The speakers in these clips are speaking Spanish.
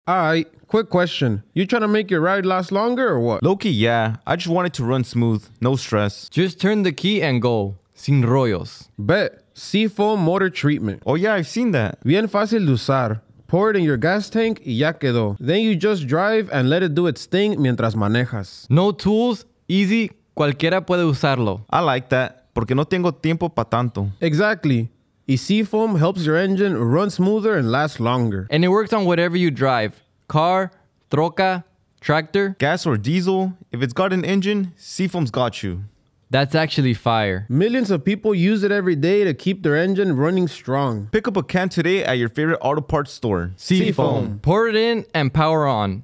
Alright, quick question. You trying to make your ride last longer or what? Low-key, yeah. I just want it to run smooth, no stress. Just turn the key and go. Sin rollos. Bet. Seafoam Motor Treatment. Oh yeah, I've seen that. Bien fácil de usar. Pour it in your gas tank y ya quedó. Then you just drive and let it do its thing mientras manejas. No tools, easy, cualquiera puede usarlo. I like that, porque no tengo tiempo pa' tanto. Exactly. Y Seafoam helps your engine run smoother and last longer. And it works on whatever you drive. Car, troca, tractor. Gas or diesel, if it's got an engine, Seafoam's got you. That's actually fire. Millions of people use it every day to keep their engine running strong. Pick up a can today at your favorite auto parts store. Seafoam. Pour it in and power on.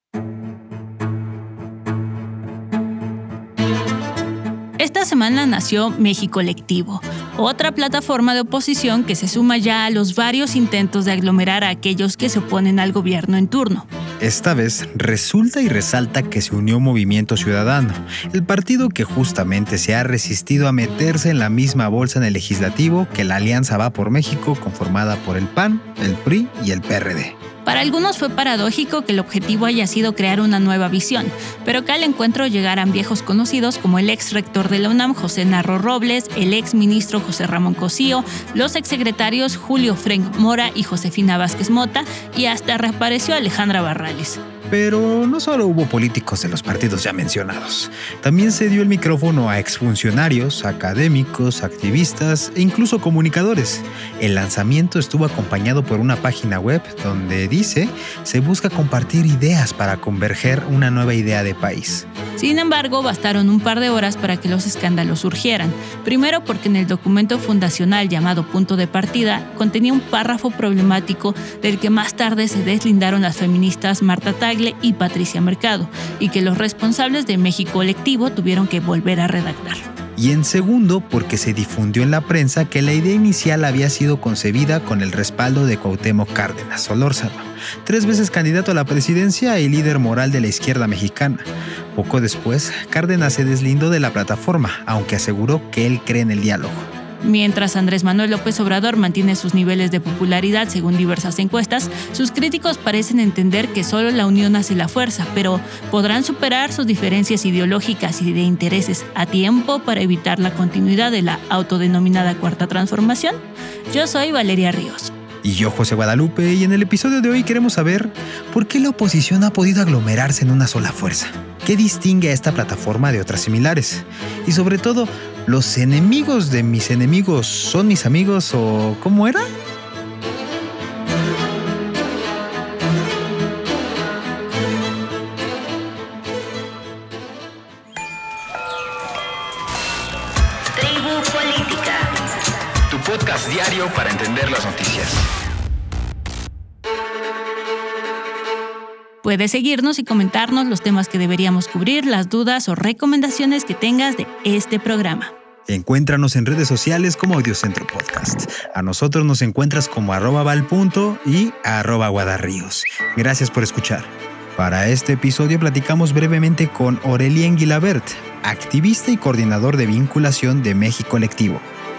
Esta semana nació Mexicolectivo, otra plataforma de oposición que se suma ya a los varios intentos de aglomerar a aquellos que se oponen al gobierno en turno. Esta vez resulta y resalta que se unió Movimiento Ciudadano, el partido que justamente se ha resistido a meterse en la misma bolsa en el legislativo que la Alianza Va por México, conformada por el PAN, el PRI y el PRD. Para algunos fue paradójico que el objetivo haya sido crear una nueva visión, pero que al encuentro llegaran viejos conocidos como el ex rector de la UNAM, José Narro Robles, el ex ministro José Ramón Cosío, los exsecretarios Julio Frenk Mora y Josefina Vázquez Mota, y hasta reapareció Alejandra Barrales. Pero no solo hubo políticos de los partidos ya mencionados. También se dio el micrófono a exfuncionarios, académicos, activistas e incluso comunicadores. El lanzamiento estuvo acompañado por una página web donde dice se busca compartir ideas para converger una nueva idea de país. Sin embargo, bastaron un par de horas para que los escándalos surgieran. Primero porque en el documento fundacional llamado Punto de Partida contenía un párrafo problemático del que más tarde se deslindaron las feministas Marta Tagle y Patricia Mercado, y que los responsables de Mexicolectivo tuvieron que volver a redactar. Y en segundo, porque se difundió en la prensa que la idea inicial había sido concebida con el respaldo de Cuauhtémoc Cárdenas Solórzano, 3 veces candidato a la presidencia y líder moral de la izquierda mexicana. Poco después, Cárdenas se deslindó de la plataforma, aunque aseguró que él cree en el diálogo. Mientras Andrés Manuel López Obrador mantiene sus niveles de popularidad según diversas encuestas, sus críticos parecen entender que solo la unión hace la fuerza, pero ¿podrán superar sus diferencias ideológicas y de intereses a tiempo para evitar la continuidad de la autodenominada Cuarta Transformación? Yo soy Valeria Ríos. Y yo, José Guadalupe, y en el episodio de hoy queremos saber por qué la oposición ha podido aglomerarse en una sola fuerza. ¿Qué distingue a esta plataforma de otras similares? Y sobre todo, ¿los enemigos de mis enemigos son mis amigos o cómo era? Tribu Política. Tu podcast diario para entender las noticias. Puedes seguirnos y comentarnos los temas que deberíamos cubrir, las dudas o recomendaciones que tengas de este programa. Encuéntranos en redes sociales como Audiocentro Podcast. A nosotros nos encuentras como @valpunto y @guadarríos. Gracias por escuchar. Para este episodio platicamos brevemente con Aurelien Guilabert, activista y coordinador de vinculación de Mexicolectivo.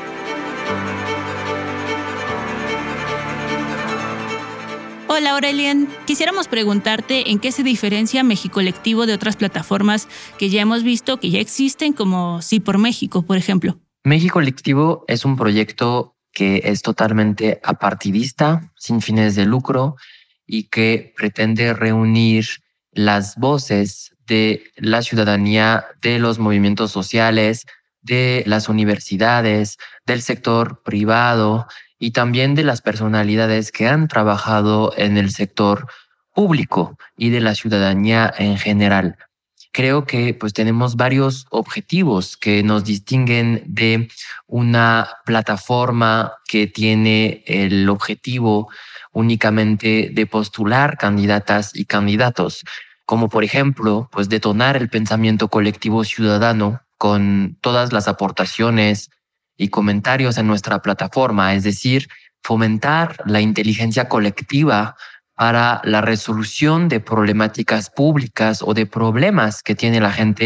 Hola Aurelien, quisiéramos preguntarte en qué se diferencia Mexicolectivo de otras plataformas que ya hemos visto que ya existen, como Sí por México, por ejemplo. Mexicolectivo es un proyecto que es totalmente apartidista, sin fines de lucro y que pretende reunir las voces de la ciudadanía, de los movimientos sociales, de las universidades, del sector privado y también de las personalidades que han trabajado en el sector público y de la ciudadanía en general. Creo que tenemos varios objetivos que nos distinguen de una plataforma que tiene el objetivo únicamente de postular candidatas y candidatos, como por ejemplo, detonar el pensamiento colectivo ciudadano con todas las aportaciones y comentarios en nuestra plataforma, es decir, fomentar la inteligencia colectiva para la resolución de problemáticas públicas o de problemas que tiene la gente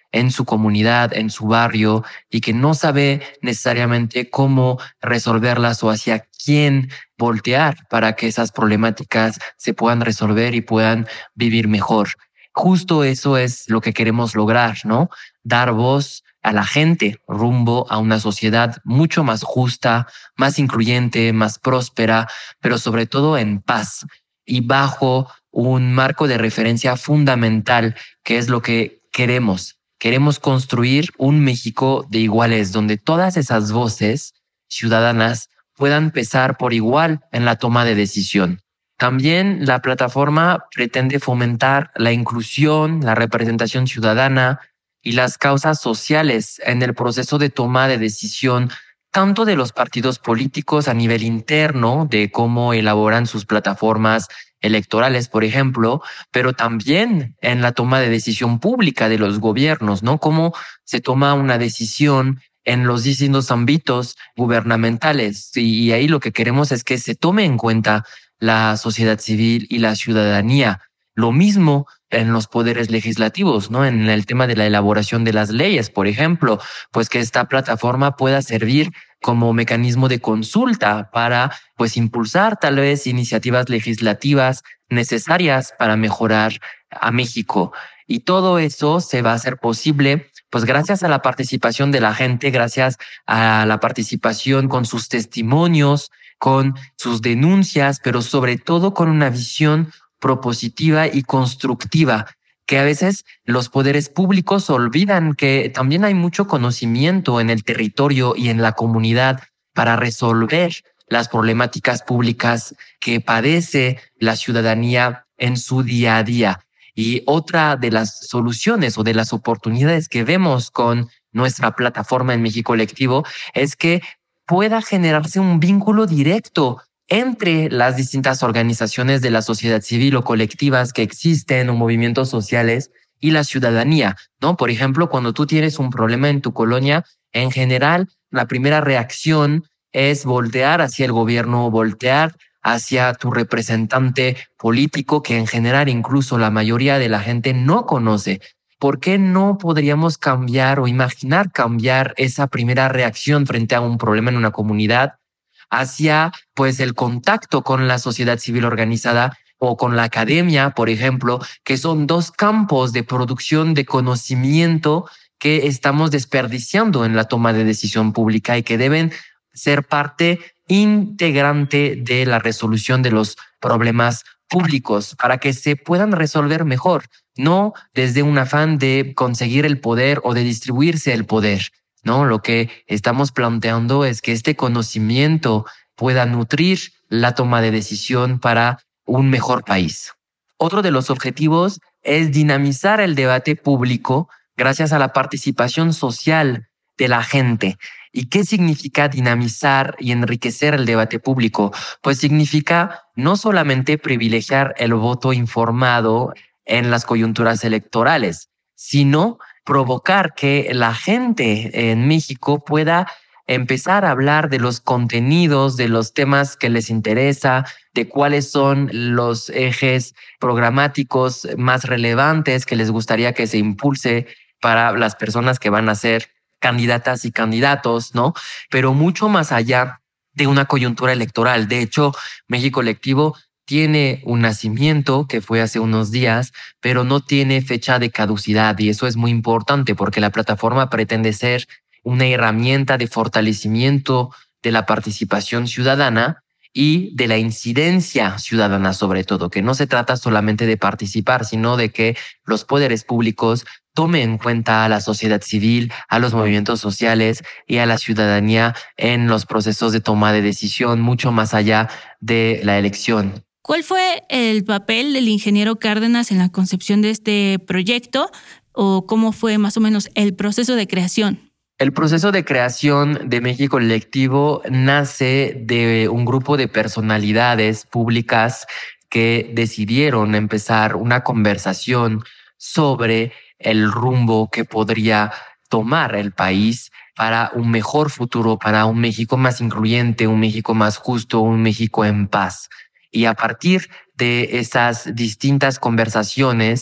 en su comunidad, en su barrio, y que no sabe necesariamente cómo resolverlas o hacia quién voltear para que esas problemáticas se puedan resolver y puedan vivir mejor. Justo eso es lo que queremos lograr, ¿no? Dar voz a la gente rumbo a una sociedad mucho más justa, más incluyente, más próspera, pero sobre todo en paz y bajo un marco de referencia fundamental, que es lo que queremos. Queremos construir un México de iguales, donde todas esas voces ciudadanas puedan pesar por igual en la toma de decisión. También la plataforma pretende fomentar la inclusión, la representación ciudadana y las causas sociales en el proceso de toma de decisión, tanto de los partidos políticos a nivel interno, de cómo elaboran sus plataformas electorales, por ejemplo, pero también en la toma de decisión pública de los gobiernos, ¿no? Cómo se toma una decisión en los distintos ámbitos gubernamentales. Y ahí lo que queremos es que se tome en cuenta la sociedad civil y la ciudadanía. Lo mismo en los poderes legislativos, ¿no? En el tema de la elaboración de las leyes, por ejemplo, pues que esta plataforma pueda servir como mecanismo de consulta para, pues, impulsar tal vez iniciativas legislativas necesarias para mejorar a México. Y todo eso se va a hacer posible, pues, gracias a la participación de la gente, gracias a la participación con sus testimonios, con sus denuncias, pero sobre todo con una visión propositiva y constructiva, que a veces los poderes públicos olvidan que también hay mucho conocimiento en el territorio y en la comunidad para resolver las problemáticas públicas que padece la ciudadanía en su día a día. Y otra de las soluciones o de las oportunidades que vemos con nuestra plataforma en México Colectivo es que pueda generarse un vínculo directo entre las distintas organizaciones de la sociedad civil o colectivas que existen o movimientos sociales y la ciudadanía, ¿no? Por ejemplo, cuando tú tienes un problema en tu colonia, en general, la primera reacción es voltear hacia el gobierno, voltear hacia tu representante político, que en general incluso la mayoría de la gente no conoce. ¿Por qué no podríamos cambiar o imaginar cambiar esa primera reacción frente a un problema en una comunidad hacia, pues, el contacto con la sociedad civil organizada o con la academia, por ejemplo, que son dos campos de producción de conocimiento que estamos desperdiciando en la toma de decisión pública y que deben ser parte integrante de la resolución de los problemas públicos para que se puedan resolver mejor, no desde un afán de conseguir el poder o de distribuirse el poder, ¿no? Lo que estamos planteando es que este conocimiento pueda nutrir la toma de decisión para un mejor país. Otro de los objetivos es dinamizar el debate público gracias a la participación social de la gente. ¿Y qué significa dinamizar y enriquecer el debate público? Pues significa no solamente privilegiar el voto informado en las coyunturas electorales, sino provocar que la gente en México pueda empezar a hablar de los contenidos, de los temas que les interesa, de cuáles son los ejes programáticos más relevantes que les gustaría que se impulse para las personas que van a ser candidatas y candidatos, ¿no? Pero mucho más allá de una coyuntura electoral. De hecho, México Colectivo tiene un nacimiento que fue hace unos días, pero no tiene fecha de caducidad, y eso es muy importante porque la plataforma pretende ser una herramienta de fortalecimiento de la participación ciudadana y de la incidencia ciudadana, sobre todo, que no se trata solamente de participar, sino de que los poderes públicos tomen en cuenta a la sociedad civil, a los movimientos sociales y a la ciudadanía en los procesos de toma de decisión, mucho más allá de la elección. ¿Cuál fue el papel del ingeniero Cárdenas en la concepción de este proyecto o cómo fue más o menos el proceso de creación? El proceso de creación de México Colectivo nace de un grupo de personalidades públicas que decidieron empezar una conversación sobre el rumbo que podría tomar el país para un mejor futuro, para un México más incluyente, un México más justo, un México en paz. Y a partir de esas distintas conversaciones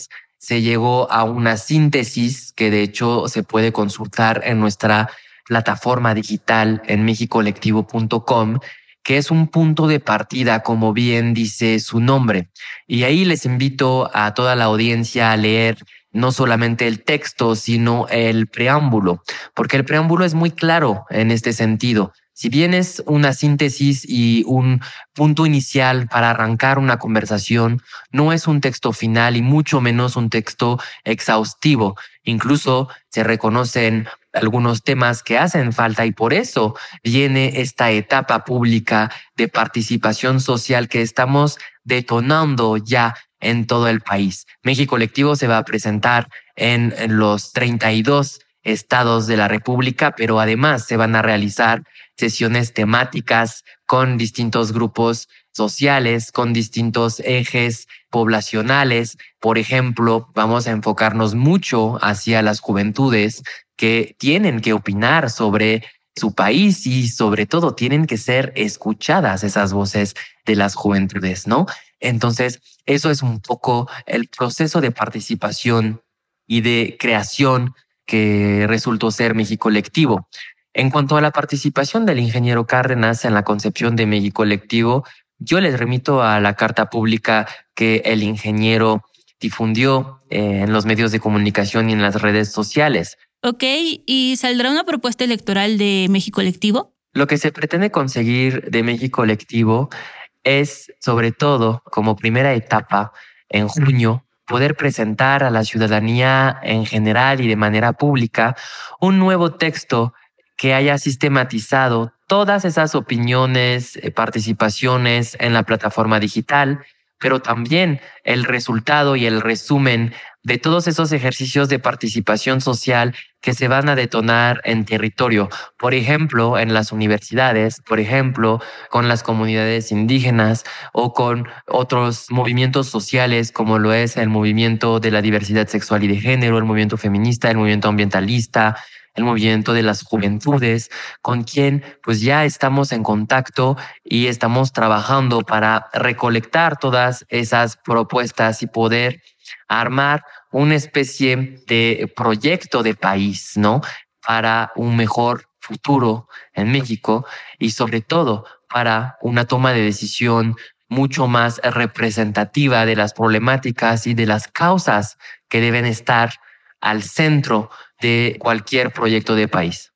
se llegó a una síntesis que de hecho se puede consultar en nuestra plataforma digital en mexicolectivo.com, que es un punto de partida, como bien dice su nombre. Y ahí les invito a toda la audiencia a leer no solamente el texto, sino el preámbulo, porque el preámbulo es muy claro en este sentido. Si bien es una síntesis y un punto inicial para arrancar una conversación, no es un texto final y mucho menos un texto exhaustivo. Incluso se reconocen algunos temas que hacen falta y por eso viene esta etapa pública de participación social que estamos detonando ya en todo el país. México Colectivo se va a presentar en los 32 estados de la República, pero además se van a realizar sesiones temáticas con distintos grupos sociales, con distintos ejes poblacionales. Por ejemplo, vamos a enfocarnos mucho hacia las juventudes que tienen que opinar sobre su país y sobre todo tienen que ser escuchadas esas voces de las juventudes, ¿no? Entonces, eso es un poco el proceso de participación y de creación que resultó ser México Colectivo. En cuanto a la participación del ingeniero Cárdenas en la concepción de México Colectivo, yo les remito a la carta pública que el ingeniero difundió en los medios de comunicación y en las redes sociales. Ok, ¿y saldrá una propuesta electoral de México Colectivo? Lo que se pretende conseguir de México Colectivo es, sobre todo, como primera etapa, en junio, poder presentar a la ciudadanía en general y de manera pública un nuevo texto que haya sistematizado todas esas opiniones, participaciones en la plataforma digital, pero también el resultado y el resumen de todos esos ejercicios de participación social que se van a detonar en territorio. Por ejemplo, en las universidades, por ejemplo, con las comunidades indígenas o con otros movimientos sociales como lo es el movimiento de la diversidad sexual y de género, el movimiento feminista, el movimiento ambientalista, el movimiento de las juventudes, con quien pues ya estamos en contacto y estamos trabajando para recolectar todas esas propuestas y poder armar una especie de proyecto de país, ¿no? Para un mejor futuro en México y sobre todo para una toma de decisión mucho más representativa de las problemáticas y de las causas que deben estar al centro de cualquier proyecto de país.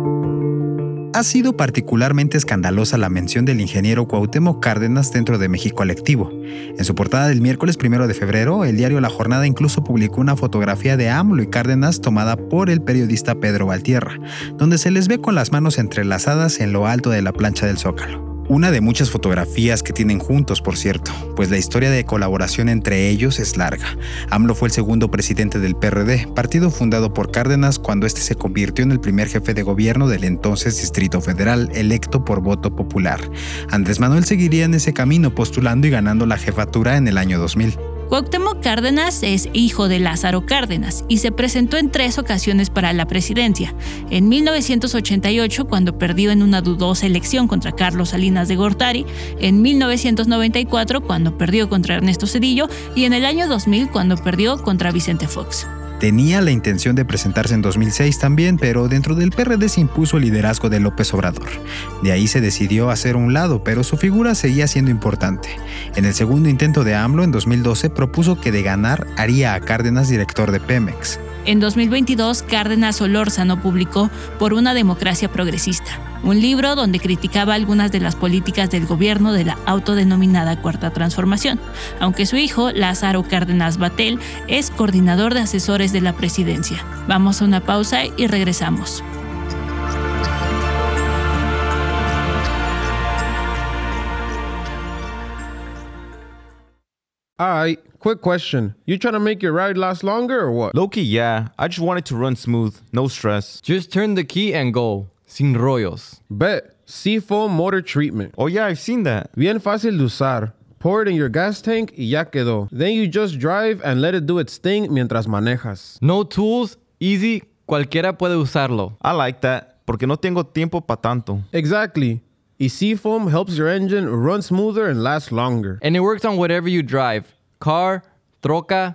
Ha sido particularmente escandalosa la mención del ingeniero Cuauhtémoc Cárdenas dentro de México Colectivo. En su portada del miércoles 1 de febrero, el diario La Jornada incluso publicó una fotografía de AMLO y Cárdenas tomada por el periodista Pedro Valtierra, donde se les ve con las manos entrelazadas en lo alto de la plancha del Zócalo. Una de muchas fotografías que tienen juntos, por cierto, pues la historia de colaboración entre ellos es larga. AMLO fue el segundo presidente del PRD, partido fundado por Cárdenas cuando este se convirtió en el primer jefe de gobierno del entonces Distrito Federal, electo por voto popular. Andrés Manuel seguiría en ese camino postulando y ganando la jefatura en el año 2000. Cuauhtémoc Cárdenas es hijo de Lázaro Cárdenas y se presentó en 3 ocasiones para la presidencia. En 1988, cuando perdió en una dudosa elección contra Carlos Salinas de Gortari, en 1994, cuando perdió contra Ernesto Zedillo, y en el año 2000, cuando perdió contra Vicente Fox. Tenía la intención de presentarse en 2006 también, pero dentro del PRD se impuso el liderazgo de López Obrador. De ahí se decidió hacer un lado, pero su figura seguía siendo importante. En el segundo intento de AMLO, en 2012, propuso que de ganar haría a Cárdenas director de Pemex. En 2022, Cárdenas Solórzano publicó Por una democracia progresista, un libro donde criticaba algunas de las políticas del gobierno de la autodenominada Cuarta Transformación, aunque su hijo, Lázaro Cárdenas Batel, es coordinador de asesores de la presidencia. Vamos a una pausa y regresamos. Alright, quick question. You trying to make your ride last longer or what? Low-key, yeah. I just want it to run smooth. No stress. Just turn the key and go. Sin rollos. Bet. Seafoam Motor Treatment. Oh, yeah, I've seen that. Bien fácil de usar. Pour it in your gas tank y ya quedó. Then you just drive and let it do its thing mientras manejas. No tools, easy, cualquiera puede usarlo. I like that, porque no tengo tiempo pa' tanto. Exactly. Y Seafoam helps your engine run smoother and last longer. And it works on whatever you drive. Car, troca,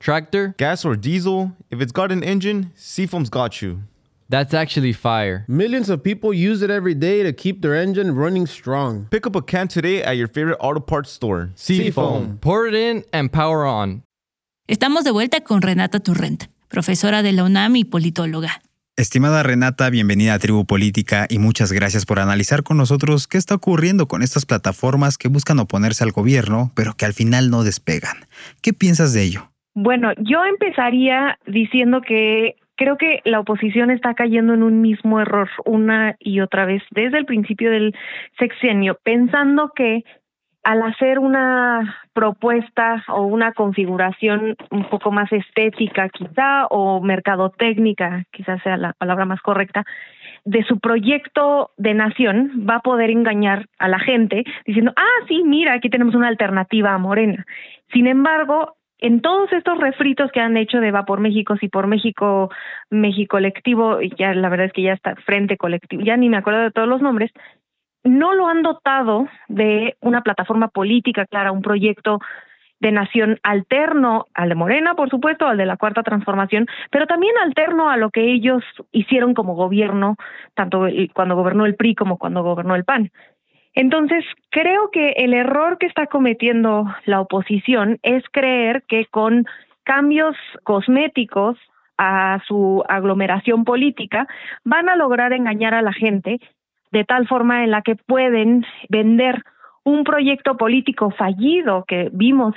tractor. Gas or diesel, if it's got an engine, Seafoam's got you. That's actually fire. Millions of people use it every day to keep their engine running strong. Pick up a can today at your favorite auto parts store. Seafoam. Pour it in and power on. Estamos de vuelta con Renata Turrent, profesora de la UNAM y politóloga. Estimada Renata, bienvenida a Tribu Política y muchas gracias por analizar con nosotros qué está ocurriendo con estas plataformas que buscan oponerse al gobierno, pero que al final no despegan. ¿Qué piensas de ello? Bueno, yo empezaría diciendo que creo que la oposición está cayendo en un mismo error una y otra vez desde el principio del sexenio, pensando que al hacer una propuesta o una configuración un poco más estética quizá o mercadotécnica, quizás sea la palabra más correcta, de su proyecto de nación va a poder engañar a la gente diciendo, sí, mira, aquí tenemos una alternativa a Morena. Sin embargo, en todos estos refritos que han hecho de Va por México, Sí por México, México Colectivo, y ya la verdad es que ya está Frente Colectivo, ya ni me acuerdo de todos los nombres, no lo han dotado de una plataforma política clara, un proyecto de nación alterno al de Morena, por supuesto, al de la Cuarta Transformación, pero también alterno a lo que ellos hicieron como gobierno, tanto cuando gobernó el PRI como cuando gobernó el PAN. Entonces, creo que el error que está cometiendo la oposición es creer que con cambios cosméticos a su aglomeración política van a lograr engañar a la gente de tal forma en la que pueden vender un proyecto político fallido, que vimos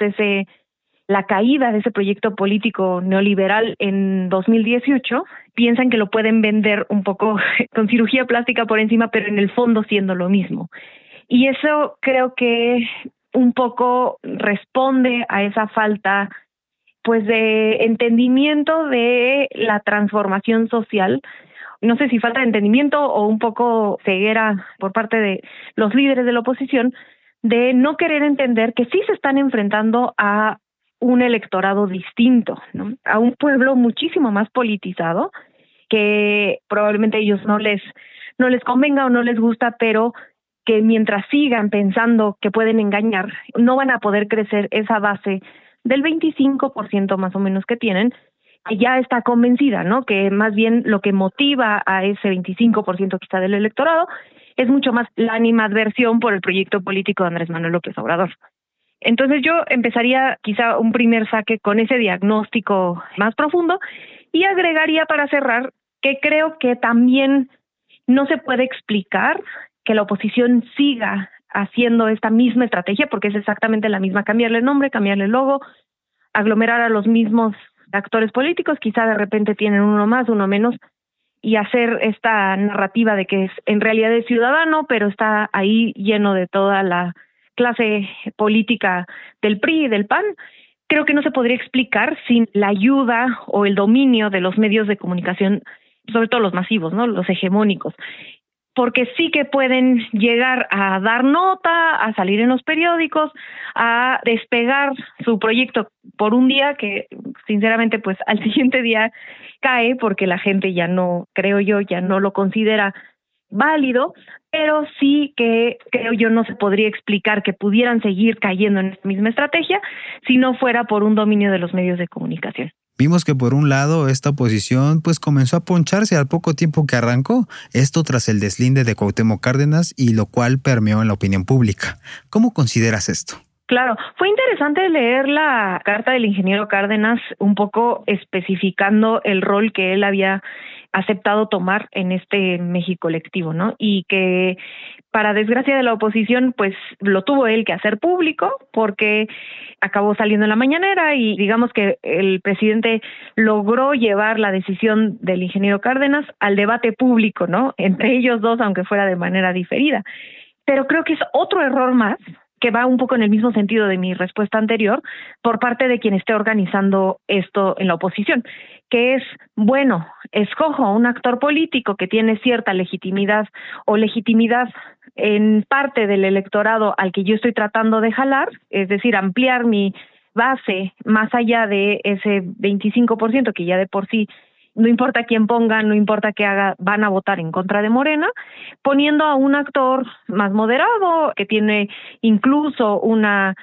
la caída de ese proyecto político neoliberal en 2018, piensan que lo pueden vender un poco con cirugía plástica por encima, pero en el fondo siendo lo mismo. Y eso creo que un poco responde a esa falta pues de entendimiento de la transformación social. No sé si falta de entendimiento o un poco ceguera por parte de los líderes de la oposición de no querer entender que sí se están enfrentando a un electorado distinto, ¿no? A un pueblo muchísimo más politizado que probablemente a ellos no les convenga o no les gusta, pero que mientras sigan pensando que pueden engañar, no van a poder crecer esa base del 25% más o menos que tienen, que ya está convencida, ¿no? Que más bien lo que motiva a ese 25% quizá del electorado es mucho más la animadversión por el proyecto político de Andrés Manuel López Obrador. Entonces yo empezaría quizá un primer saque con ese diagnóstico más profundo y agregaría para cerrar que creo que también no se puede explicar que la oposición siga haciendo esta misma estrategia, porque es exactamente la misma, cambiarle nombre, cambiarle logo, aglomerar a los mismos actores políticos, quizá de repente tienen uno más, uno menos, y hacer esta narrativa de que en realidad es ciudadano, pero está ahí lleno de toda la clase política del PRI y del PAN. Creo que no se podría explicar sin la ayuda o el dominio de los medios de comunicación, sobre todo los masivos, ¿no? Los hegemónicos, porque sí que pueden llegar a dar nota, a salir en los periódicos, a despegar su proyecto por un día que sinceramente pues al siguiente día cae porque la gente ya no, creo yo, ya no lo considera válido, pero sí que creo yo no se podría explicar que pudieran seguir cayendo en esta misma estrategia si no fuera por un dominio de los medios de comunicación. Vimos que por un lado esta oposición pues comenzó a poncharse al poco tiempo que arrancó, esto tras el deslinde de Cuauhtémoc Cárdenas y lo cual permeó en la opinión pública. ¿Cómo consideras esto? Claro, fue interesante leer la carta del ingeniero Cárdenas un poco especificando el rol que él había aceptado tomar en este México Colectivo, ¿no? Y que para desgracia de la oposición, pues lo tuvo él que hacer público porque acabó saliendo en la mañanera y digamos que el presidente logró llevar la decisión del ingeniero Cárdenas al debate público, ¿no? Entre ellos dos, aunque fuera de manera diferida. Pero creo que es otro error más que va un poco en el mismo sentido de mi respuesta anterior, por parte de quien esté organizando esto en la oposición, que es, bueno, escojo a un actor político que tiene cierta legitimidad o legitimidad en parte del electorado al que yo estoy tratando de jalar, es decir, ampliar mi base más allá de ese 25% que ya de por sí no importa quién ponga, no importa qué haga, van a votar en contra de Morena, poniendo a un actor más moderado, que tiene incluso una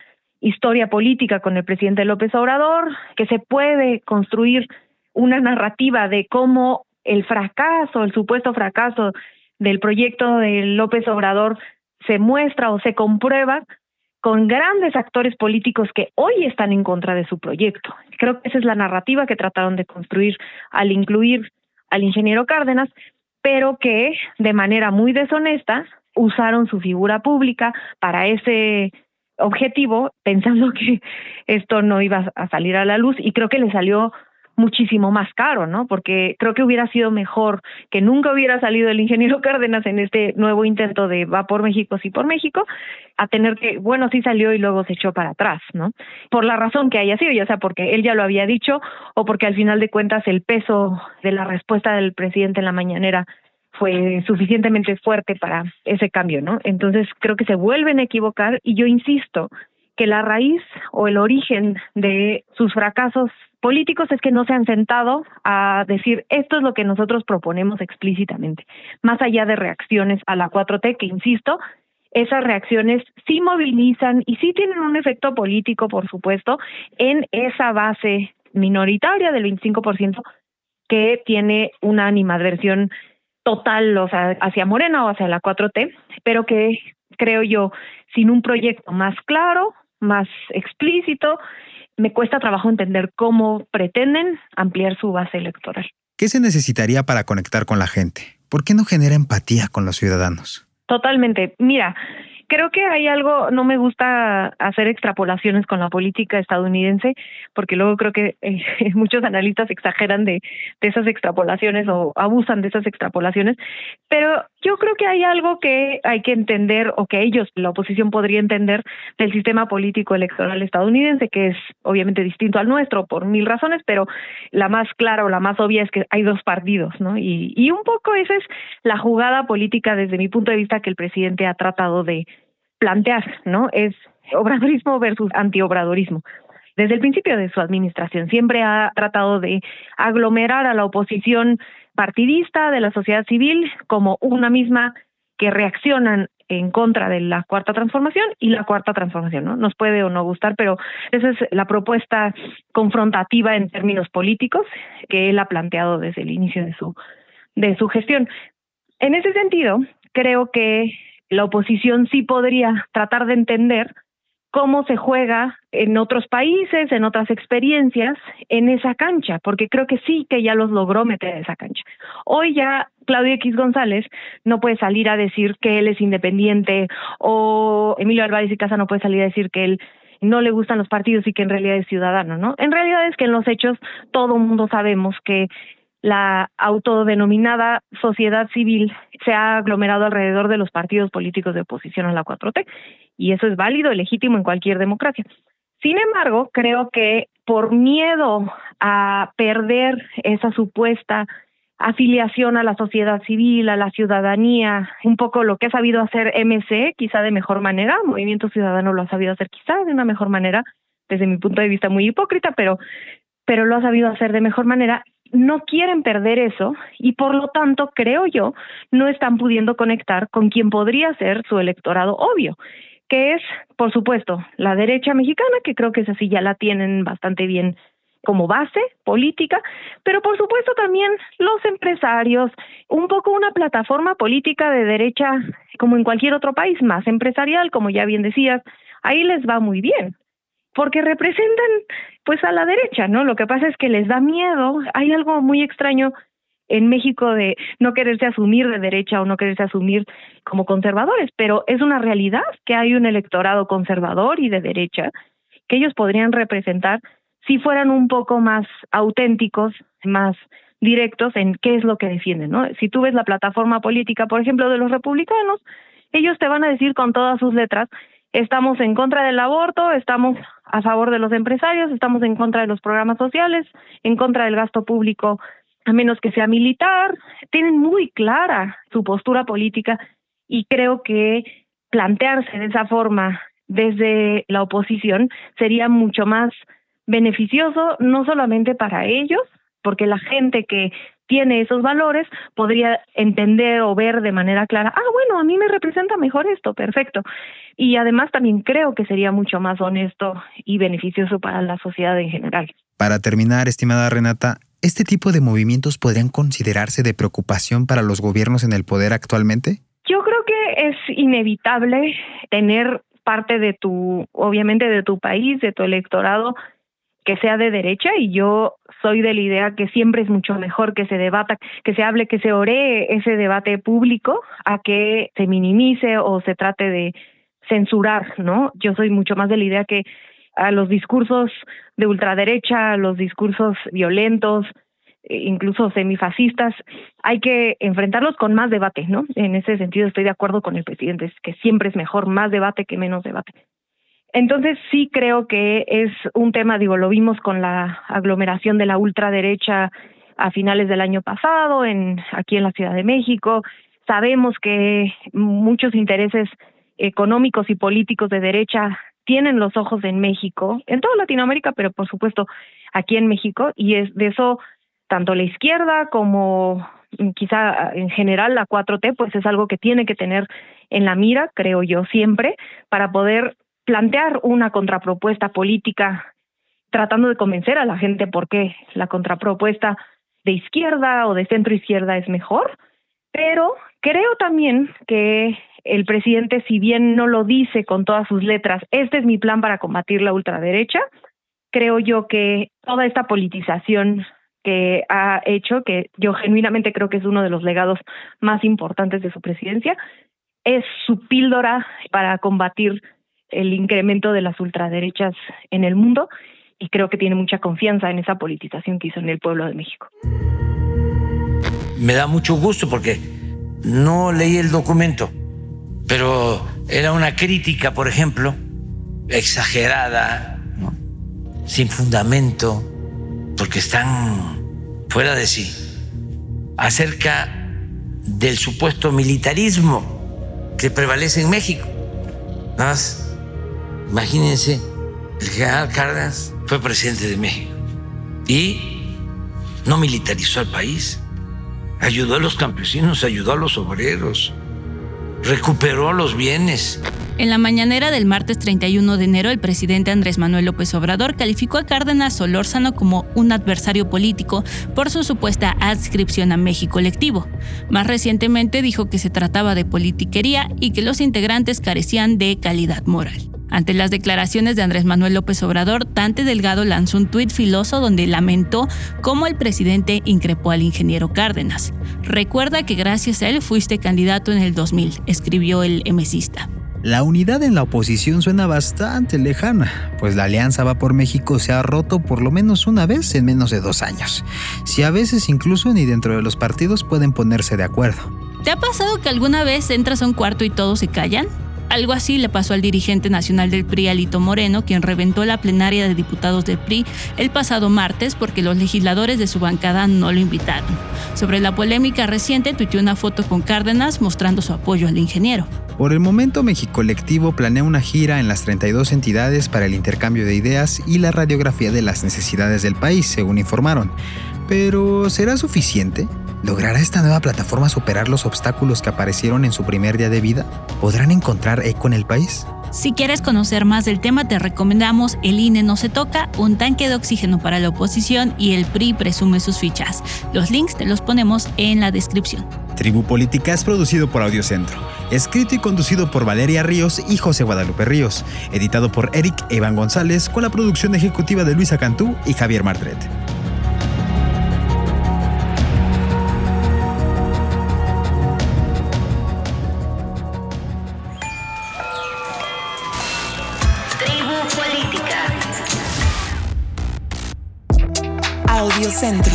historia política con el presidente López Obrador, que se puede construir una narrativa de cómo el fracaso, el supuesto fracaso del proyecto de López Obrador se muestra o se comprueba con grandes actores políticos que hoy están en contra de su proyecto. Creo que esa es la narrativa que trataron de construir al incluir al ingeniero Cárdenas, pero que de manera muy deshonesta usaron su figura pública para ese objetivo, pensando que esto no iba a salir a la luz, y creo que le salió muchísimo más caro, ¿no? Porque creo que hubiera sido mejor que nunca hubiera salido el ingeniero Cárdenas en este nuevo intento de va por México, sí por México, a tener que, bueno, sí salió y luego se echó para atrás, ¿no? Por la razón que haya sido, ya sea porque él ya lo había dicho o porque al final de cuentas el peso de la respuesta del presidente en la mañanera fue suficientemente fuerte para ese cambio, ¿no? Entonces creo que se vuelven a equivocar, y yo insisto que la raíz o el origen de sus fracasos políticos es que no se han sentado a decir esto es lo que nosotros proponemos explícitamente, más allá de reacciones a la 4T, que insisto, esas reacciones sí movilizan y sí tienen un efecto político, por supuesto, en esa base minoritaria del 25% que tiene una animadversión total, o sea, hacia Morena o hacia la 4T, pero que creo yo, sin un proyecto más claro, más explícito, me cuesta trabajo entender cómo pretenden ampliar su base electoral. ¿Qué se necesitaría para conectar con la gente? ¿Por qué no genera empatía con los ciudadanos? Totalmente. Mira, creo que hay algo, no me gusta hacer extrapolaciones con la política estadounidense, porque luego creo que muchos analistas exageran de esas extrapolaciones o abusan de esas extrapolaciones, pero yo creo que hay algo que hay que entender, o que ellos, la oposición, podría entender del sistema político electoral estadounidense, que es obviamente distinto al nuestro por mil razones, pero la más clara o la más obvia es que hay dos partidos, ¿no? Y un poco esa es la jugada política desde mi punto de vista que el presidente ha tratado de plantear, ¿no? Es obradorismo versus antiobradorismo. Desde el principio de su administración siempre ha tratado de aglomerar a la oposición partidista de la sociedad civil como una misma, que reaccionan en contra de la Cuarta Transformación y la Cuarta Transformación, ¿no? Nos puede o no gustar, pero esa es la propuesta confrontativa en términos políticos que él ha planteado desde el inicio de su gestión. En ese sentido, creo que la oposición sí podría tratar de entender cómo se juega en otros países, en otras experiencias, en esa cancha, porque creo que sí que ya los logró meter a esa cancha. Hoy ya Claudio X González no puede salir a decir que él es independiente, o Emilio Álvarez y Casa no puede salir a decir que él no le gustan los partidos y que en realidad es ciudadano, ¿no? En realidad es que en los hechos todo el mundo sabemos que la autodenominada sociedad civil se ha aglomerado alrededor de los partidos políticos de oposición a la 4T, y eso es válido y legítimo en cualquier democracia. Sin embargo, creo que por miedo a perder esa supuesta afiliación a la sociedad civil, a la ciudadanía, un poco lo que ha sabido hacer MC, quizá de mejor manera, Movimiento Ciudadano lo ha sabido hacer quizá de una mejor manera, desde mi punto de vista muy hipócrita, pero lo ha sabido hacer de mejor manera. No quieren perder eso y por lo tanto, creo yo, no están pudiendo conectar con quien podría ser su electorado obvio, que es, por supuesto, la derecha mexicana, que creo que esa sí ya la tienen bastante bien como base política, pero por supuesto también los empresarios, un poco una plataforma política de derecha como en cualquier otro país, más empresarial, como ya bien decías, ahí les va muy bien, porque representan pues a la derecha, ¿no? Lo que pasa es que les da miedo, hay algo muy extraño en México de no quererse asumir de derecha o no quererse asumir como conservadores, pero es una realidad que hay un electorado conservador y de derecha que ellos podrían representar si fueran un poco más auténticos, más directos en qué es lo que defienden, ¿no? Si tú ves la plataforma política, por ejemplo, de los republicanos, ellos te van a decir con todas sus letras: estamos en contra del aborto, estamos a favor de los empresarios, estamos en contra de los programas sociales, en contra del gasto público a menos que sea militar. Tienen muy clara su postura política y creo que plantearse de esa forma desde la oposición sería mucho más beneficioso, no solamente para ellos, porque la gente que tiene esos valores podría entender o ver de manera clara, bueno, a mí me representa mejor esto, perfecto. Y además también creo que sería mucho más honesto y beneficioso para la sociedad en general. Para terminar, estimada Renata, ¿este tipo de movimientos podrían considerarse de preocupación para los gobiernos en el poder actualmente? Yo creo que es inevitable tener parte de obviamente de tu país, de tu electorado, que sea de derecha, y yo soy de la idea que siempre es mucho mejor que se debata, que se hable, que se oree ese debate público a que se minimice o se trate de censurar, ¿no? Yo soy mucho más de la idea que a los discursos de ultraderecha, a los discursos violentos, incluso semifascistas, hay que enfrentarlos con más debate, ¿no? En ese sentido estoy de acuerdo con el presidente, es que siempre es mejor más debate que menos debate. Entonces sí creo que es un tema, lo vimos con la aglomeración de la ultraderecha a finales del año pasado, aquí en la Ciudad de México. Sabemos que muchos intereses económicos y políticos de derecha tienen los ojos en México, en toda Latinoamérica, pero por supuesto aquí en México, y es de eso tanto la izquierda como quizá en general la 4T, pues es algo que tiene que tener en la mira, creo yo, siempre, para poder plantear una contrapropuesta política tratando de convencer a la gente por qué la contrapropuesta de izquierda o de centro izquierda es mejor, pero creo también que el presidente, si bien no lo dice con todas sus letras, este es mi plan para combatir la ultraderecha, creo yo que toda esta politización que ha hecho, que yo genuinamente creo que es uno de los legados más importantes de su presidencia, es su píldora para combatir el incremento de las ultraderechas en el mundo, y creo que tiene mucha confianza en esa politización que hizo en el pueblo de México. Me da mucho gusto porque no leí el documento, pero era una crítica, por ejemplo, exagerada, ¿no? Sin fundamento, porque están fuera de sí, acerca del supuesto militarismo que prevalece en México. Nada más, imagínense, el general Cárdenas fue presidente de México y no militarizó al país, ayudó a los campesinos, ayudó a los obreros, recuperó los bienes. En la mañanera del martes 31 de enero, el presidente Andrés Manuel López Obrador calificó a Cárdenas Solórzano como un adversario político por su supuesta adscripción a México colectivo. Más recientemente dijo que se trataba de politiquería y que los integrantes carecían de calidad moral. Ante las declaraciones de Andrés Manuel López Obrador, Dante Delgado lanzó un tuit filoso donde lamentó cómo el presidente increpó al ingeniero Cárdenas. Recuerda que gracias a él fuiste candidato en el 2000, escribió el emesista. La unidad en la oposición suena bastante lejana, pues la Alianza Va por México se ha roto por lo menos una vez en menos de 2 años. Si a veces incluso ni dentro de los partidos pueden ponerse de acuerdo. ¿Te ha pasado que alguna vez entras a un cuarto y todos se callan? Algo así le pasó al dirigente nacional del PRI, Alito Moreno, quien reventó la plenaria de diputados del PRI el pasado martes porque los legisladores de su bancada no lo invitaron. Sobre la polémica reciente, tuiteó una foto con Cárdenas mostrando su apoyo al ingeniero. Por el momento, Mexicolectivo planea una gira en las 32 entidades para el intercambio de ideas y la radiografía de las necesidades del país, según informaron. ¿Pero será suficiente? ¿Logrará esta nueva plataforma superar los obstáculos que aparecieron en su primer día de vida? ¿Podrán encontrar eco en el país? Si quieres conocer más del tema, te recomendamos El INE no se toca, un tanque de oxígeno para la oposición y el PRI presume sus fichas. Los links te los ponemos en la descripción. Tribu Política es producido por Audiocentro, escrito y conducido por Valeria Ríos y José Guadalupe Ríos, editado por Eric e Iván González, con la producción ejecutiva de Luisa Cantú y Javier Martret. Audiocentro.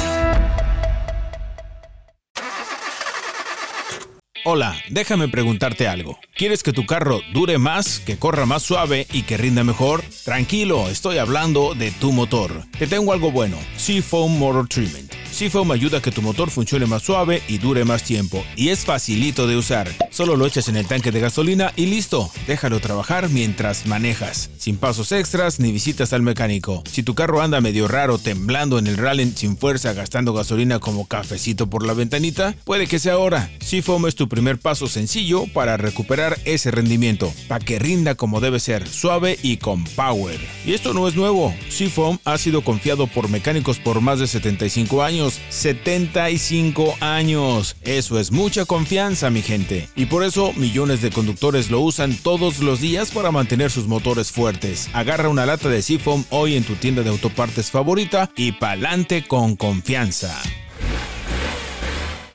Hola, déjame preguntarte algo. ¿Quieres que tu carro dure más, que corra más suave y que rinda mejor? Tranquilo, estoy hablando de tu motor. Te tengo algo bueno, Seafoam Motor Treatment. Seafoam ayuda a que tu motor funcione más suave y dure más tiempo, y es facilito de usar. Solo lo echas en el tanque de gasolina y listo. Déjalo trabajar mientras manejas, sin pasos extras ni visitas al mecánico. Si tu carro anda medio raro, temblando en el rally sin fuerza, gastando gasolina como cafecito por la ventanita, puede que sea ahora. Seafoam es tu primer paso sencillo para recuperar ese rendimiento, para que rinda como debe ser, suave y con power. Y esto no es nuevo. Seafoam ha sido confiado por mecánicos por más de 75 años. 75 años. Eso es mucha confianza, mi gente. Y por eso millones de conductores lo usan todos los días para mantener sus motores fuertes. Agarra una lata de Seafoam hoy en tu tienda de autopartes favorita y pa'lante con confianza.